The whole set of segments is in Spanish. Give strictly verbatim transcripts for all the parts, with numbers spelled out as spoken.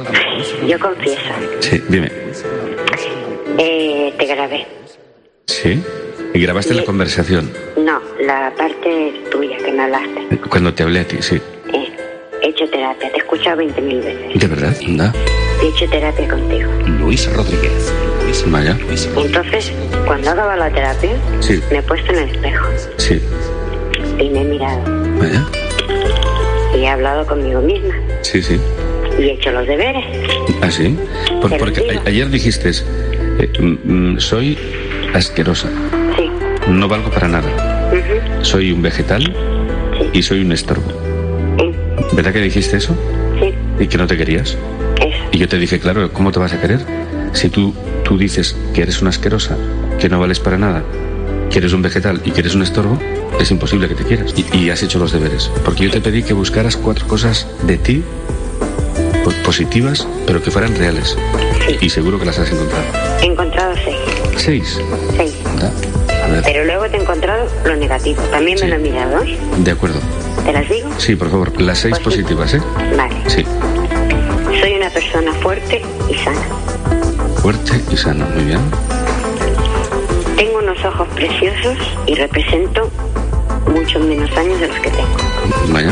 Yo confieso. Sí, dime. Eh, te grabé. ¿Sí? ¿Y grabaste Sí. la conversación? No, la parte tuya que me hablaste. Cuando te hablé a ti, sí. Eh, he hecho terapia, te he escuchado veinte mil veces. ¿De verdad? Anda. He hecho terapia contigo. Luis Rodríguez. Luis Vaya. Entonces, cuando acaba la terapia, Sí. me he puesto en el espejo Sí. y me he mirado. Vaya. Y he hablado conmigo misma. Sí, sí. Y he hecho los deberes. ¿Ah, sí? Por- Te lo porque digo. a- ayer dijiste, eh, mm, mm, soy asquerosa, Sí. no valgo para nada, Ujú. soy un vegetal Sí. y soy un estorbo. Mm. ¿Verdad que dijiste eso? Sí. ¿Y que no te querías? Eso. Y yo te dije, claro, ¿cómo te vas a querer? Si tú, tú dices que eres una asquerosa, que no vales para nada, que eres un vegetal y que eres un estorbo, es imposible que te quieras. Y, y has hecho los deberes. Porque yo te pedí que buscaras cuatro cosas de ti, pues, positivas, pero que fueran reales. Sí. Y seguro que las has encontrado. He encontrado seis. Seis. Seis. ¿Verdad? A ver, Pero luego te he encontrado lo negativo. También Sí. me lo he mirado, ¿eh? de acuerdo. ¿Te las digo? Sí, por favor, las seis Pues sí. positivas, ¿eh? Vale. Sí. Soy una persona fuerte y sana. Fuerte y sano, muy bien. Tengo unos ojos preciosos y represento muchos menos años de los que tengo. Vaya.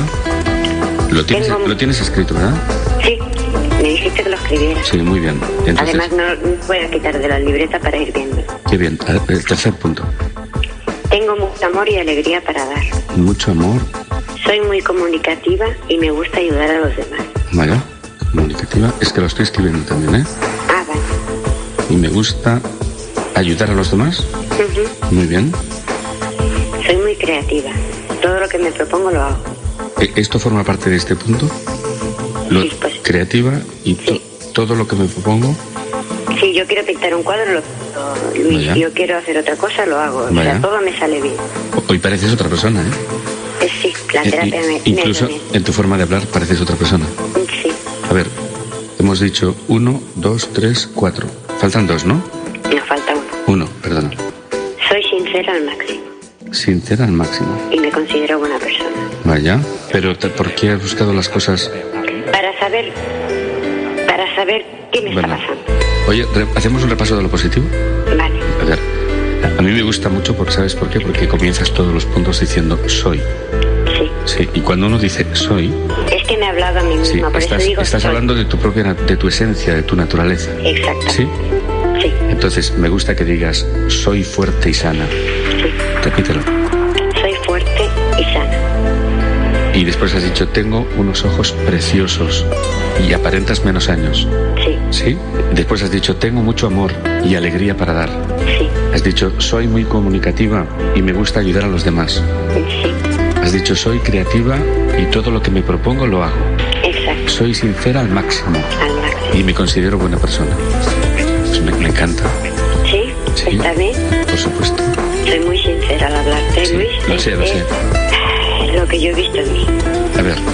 Lo tienes, Tengo- lo tienes escrito, ¿verdad? Sí, me dijiste que lo escribiera. Sí, muy bien. Entonces, Además, no no voy a quitar de la libreta para ir viendo. qué bien. A ver, el tercer punto. Tengo mucho amor y alegría para dar. Mucho amor. Soy muy comunicativa y me gusta ayudar a los demás. Vaya. Comunicativa. Es que lo estoy escribiendo también, ¿eh? Ah, vale. Y me gusta ayudar a los demás. Ujú. Muy bien. Soy muy creativa. Todo lo que me propongo lo hago. E- ¿Esto forma parte de este punto? Lo Sí, pues. creativa y to- Sí. todo lo que me propongo. Si yo quiero pintar un cuadro, lo lo- Luis. Vaya. Si yo quiero hacer otra cosa, lo hago. O Vaya. sea, todo me sale bien. Hoy pareces otra persona, ¿eh? Eh, Sí, la Eh, terapia i- me... incluso me- en tu forma de hablar pareces otra persona. Sí, A ver, hemos dicho uno, dos, tres, cuatro. Faltan dos, ¿no? nos falta uno. Uno, perdona. Soy sincera al máximo Sincera al máximo. y me considero buena persona. Vaya. Pero te- ¿por qué has buscado las cosas? Para saber... Para saber qué me Bueno. está pasando. Oye, re- ¿hacemos un repaso de lo positivo? Vale. A ver, a mí me gusta mucho, porque ¿sabes por qué? Porque comienzas todos los puntos diciendo soy. Sí. Sí, y cuando uno dice soy, Es que me he hablado a mí sí, misma, por estás, eso digo estás soy. hablando de tu propia, na- de tu esencia, de tu naturaleza. Exacto. ¿Sí? Sí, Entonces, me gusta que digas soy fuerte y sana. sí. Repítelo. Soy fuerte y sana. Y después has dicho tengo unos ojos preciosos y aparentas menos años. Sí, ¿Sí? Después has dicho tengo mucho amor y alegría para dar. sí, Has dicho soy muy comunicativa y me gusta ayudar a los demás. sí. Has dicho soy creativa y todo lo que me propongo lo hago. Exacto. Soy sincera al máximo Al máximo. y me considero buena persona. Pues me, me encanta, Sí, Sí. está bien. por supuesto. Soy muy sincera al hablarte, Sí, Luis. lo sé, lo Es- sé. es lo que yo he visto en mí. A ver,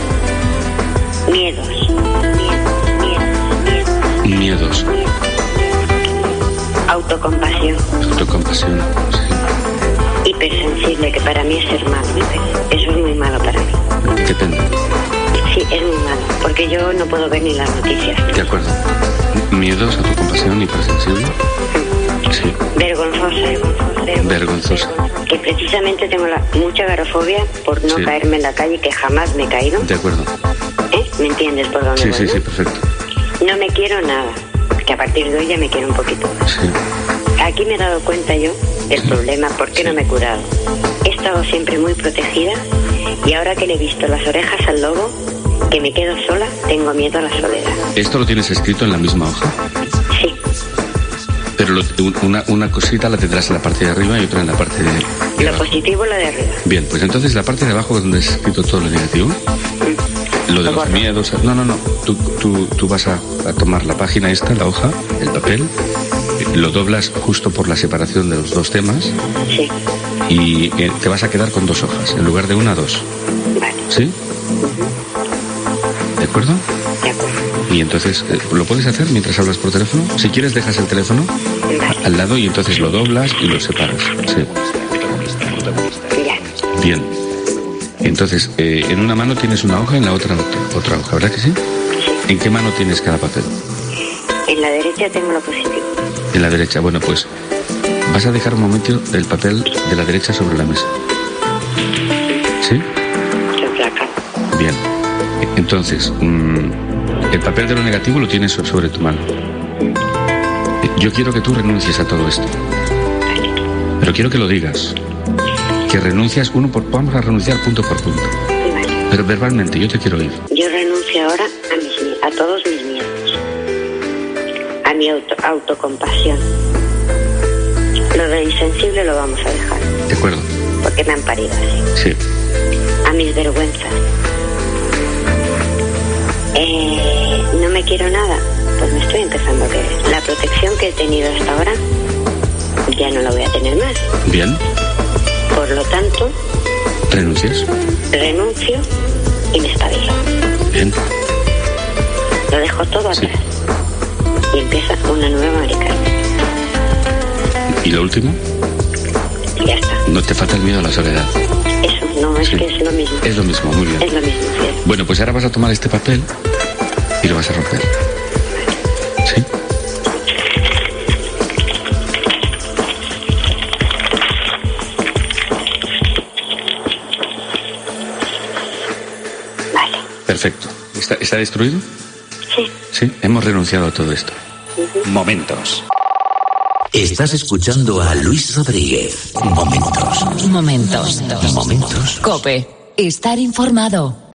Miedos. Miedos, miedos, miedos. miedos, Autocompasión. autocompasión. Sí. Hipersensible, que para mí es ser malo. Eso es muy malo para mí. Depende. Sí, es muy malo, porque yo no puedo ver ni las noticias. De acuerdo. Miedos, autocompasión, hipersensible. Sí. Vergonzosa. Vergonzosa. Que precisamente tengo la, mucha garofobia por no Sí. caerme en la calle, que jamás me he caído. De acuerdo. ¿Eh? ¿Me entiendes por dónde Sí, voy, sí, no? sí, perfecto. No me quiero nada, que a partir de hoy ya me quiero un poquito más. Sí. Aquí me he dado cuenta yo del problema, por qué no me he curado. He estado siempre muy protegida y ahora que le he visto las orejas al lobo, que me quedo sola, tengo miedo a la soledad. ¿Esto lo tienes escrito en la misma hoja? Sí, Pero lo- una, una cosita la tendrás en la parte de arriba y otra en la parte de, de lo abajo. positivo lo de arriba. Bien, pues entonces la parte de abajo donde has escrito todo lo negativo, Mm. lo de Lo los borro. miedos... No, no, no. Tú, tú, tú vas a, a tomar la página esta, la hoja, el papel, lo doblas justo por la separación de los dos temas Sí, y eh, te vas a quedar con dos hojas, en lugar de una, dos. vale, ¿Sí? ¿De acuerdo? de acuerdo. Y entonces, eh, ¿lo puedes hacer mientras hablas por teléfono? Si quieres, dejas el teléfono Vale, al lado y entonces lo doblas y lo separas. Sí. ya. Bien. Entonces, eh, en una mano tienes una hoja, en la otra otra, otra hoja, ¿verdad que sí? Sí, ¿En qué mano tienes cada papel? En la derecha tengo lo positivo. En la derecha. Bueno, pues vas a dejar un momento el papel de la derecha sobre la mesa. ¿Sí? Sobre la cama. Bien. Entonces, mmm, el papel de lo negativo lo tienes sobre tu mano. Yo quiero que tú renuncies a todo esto. Pero quiero que lo digas. Que renuncias uno por... Vamos a renunciar punto por punto. Vale. Pero verbalmente, yo te quiero oír. Yo renuncio ahora a, mis, a todos mis miedos. A mi auto, autocompasión. Lo de insensible lo vamos a dejar. De acuerdo. Porque me han parido así. Sí. A mis vergüenzas. Eh, no me quiero nada. Pues me estoy empezando a querer. La protección que he tenido hasta ahora ya no la voy a tener más. Bien. Por lo tanto, ¿renuncias? Renuncio y me espabilo. Bien. Lo dejo todo atrás. Sí. Y empieza una nueva maricarme. ¿Y lo último? Y ya está. No te falta el miedo a la soledad. Eso, no, es sí. que es lo mismo. Es lo mismo, muy bien. Es lo mismo, sí. Bueno, pues ahora vas a tomar este papel y lo vas a romper. ¿Sí? Vale. Perfecto. ¿Está, está destruido? Sí. Sí, hemos renunciado a todo esto. Uh-huh. Momentos. Estás escuchando a Luis Rodríguez. Momentos. Momentos. Momentos. COPE. Estar informado.